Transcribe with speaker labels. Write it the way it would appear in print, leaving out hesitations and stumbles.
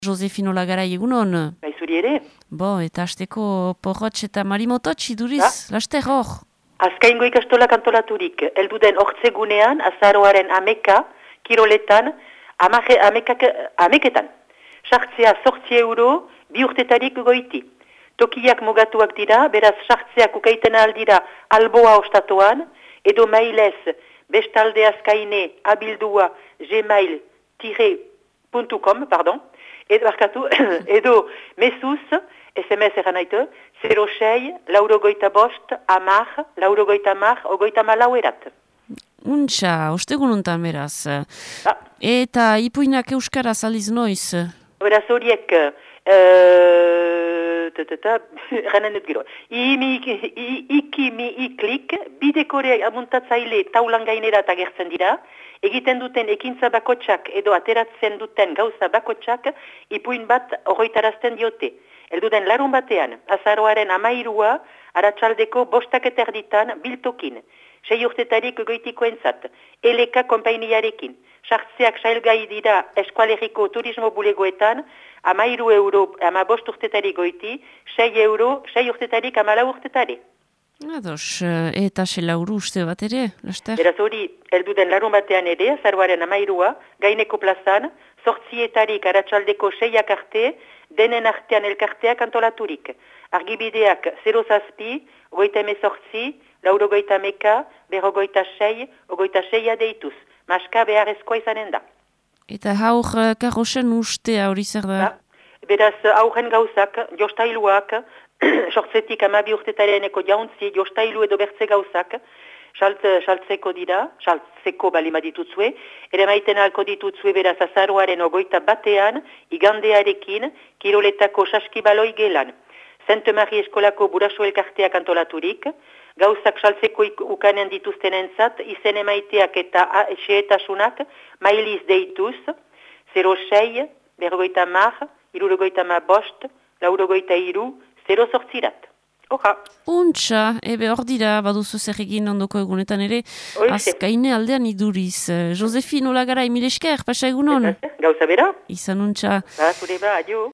Speaker 1: Josefino Lagarai egunon.
Speaker 2: Bai, zuri ere.
Speaker 1: Bo, eta hasteko porrotx eta marimototx iduriz, laster hor.
Speaker 2: Azkaingo ikastolak antolaturik, elduden hortzegunean, azaroaren ameka, kiroletan, ameketan. Sartzea 8 €, 2 urtetarik goiti. Tokiak mugatuak dira, beraz sartzeak ukaiten aldira alboa ostatuan, edo mailez bestalde azkaine abildua gmail.com, edo mesuz, SMS eran naite, 06, 85, 10, 90, erat.
Speaker 1: Untxa, ostegununtan beraz. Eta ipuinak euskaraz aliz noiz?
Speaker 2: Beraz horiek, eranen dut gero. Iklik, bidekore amuntatzaile taulan gainerat agertzen dira, egiten duten ekintza bakotsak edo ateratzen duten gauza bakotsak ipuin bat horretarazten diote. Elduden larun batean, azaroaren 13, aratsaldeko 5:30 biltokin. 6 urtetarik goitikoentzat, LK konpainiarekin. Sartzeak sailgai dira eskualeriko turismo bulegoetan, 13 €, 5 urtetarik goiti, 6 €, 6 urtetarik 14 urtetari.
Speaker 1: Ados, eta selauru uste bat ere, laster?
Speaker 2: Beraz hori, elduden larun batean ere, azaroaren 13, gaineko plazan, 8 aratsaldeko 6 arte, denen artean elkarteak antolaturik. Argibideak 0 8, 88, 96, 86 deituz. Maska beharrezkoa izanen da.
Speaker 1: Eta haur karrosen ustea hori zer da?
Speaker 2: Beraz, aurren gauzak, jostailuak, sortzetik 12 urtetareneko jauntzi, jostailu edo bertze gauzak, saltzeko dira, saltzeko bali maditutzue, ere maiten alko ditutzue beraz azaroaren 21, igandearekin, kiroletako saskibaloi gelan. Sainte Marie eskolako buraso elkarteak antolaturik, gauzak saltzeko ukanen dituzten entzat, izen emaiteak eta xeetasunak mailiz deituz, 06, 50, 75, 93, 0 sortzirat. Oha.
Speaker 1: Untxa, ebe hor dira, baduzu zer egin ondoko egunetan ere, azkaine aldean iduriz. Josefino Lagarai, mil esker, pasa egunon?
Speaker 2: Gauza bera?
Speaker 1: Izan untxa.
Speaker 2: Zure ba, adio.